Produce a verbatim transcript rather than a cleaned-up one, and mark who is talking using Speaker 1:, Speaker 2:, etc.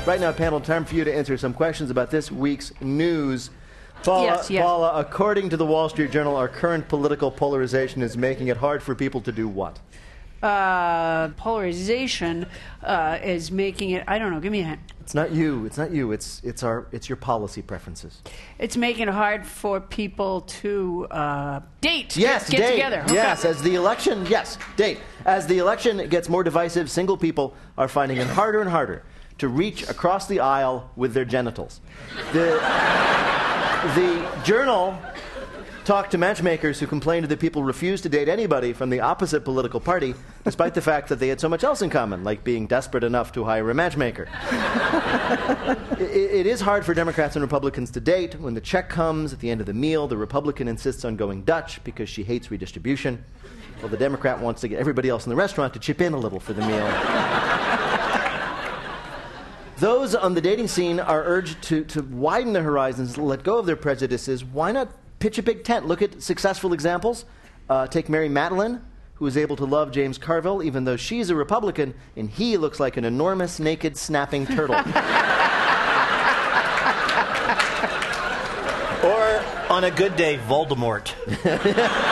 Speaker 1: Right now, panel, time for you to answer some questions about this week's news. Paula,
Speaker 2: Yes, yes.
Speaker 1: Paula, according to the Wall Street Journal, our current political polarization is making it hard for people to do what?
Speaker 2: Uh, polarization uh, is making it, I don't know, give me a hint.
Speaker 1: It's not you. It's not you. It's it's our it's your policy preferences.
Speaker 2: It's making it hard for people to uh, date,
Speaker 1: Yes,
Speaker 2: get, get
Speaker 1: date.
Speaker 2: together. Okay.
Speaker 1: Yes, as the election, yes, date. As the election gets more divisive, single people are finding it harder and harder to reach across the aisle with their genitals. The, the Journal talked to matchmakers who complained that people refused to date anybody from the opposite political party, despite the fact that they had so much else in common, like being desperate enough to hire a matchmaker. it, it is hard for Democrats and Republicans to date. When the check comes at the end of the meal, the Republican insists on going Dutch because she hates redistribution, while the Democrat wants to get everybody else in the restaurant to chip in a little for the meal. Those on the dating scene are urged to, to widen their horizons, let go of their prejudices. Why not pitch a big tent? Look at successful examples. Uh, take Mary Matalin, who is able to love James Carville, even though she's a Republican, and he looks like an enormous, naked, snapping turtle.
Speaker 3: Or, on a good day, Voldemort.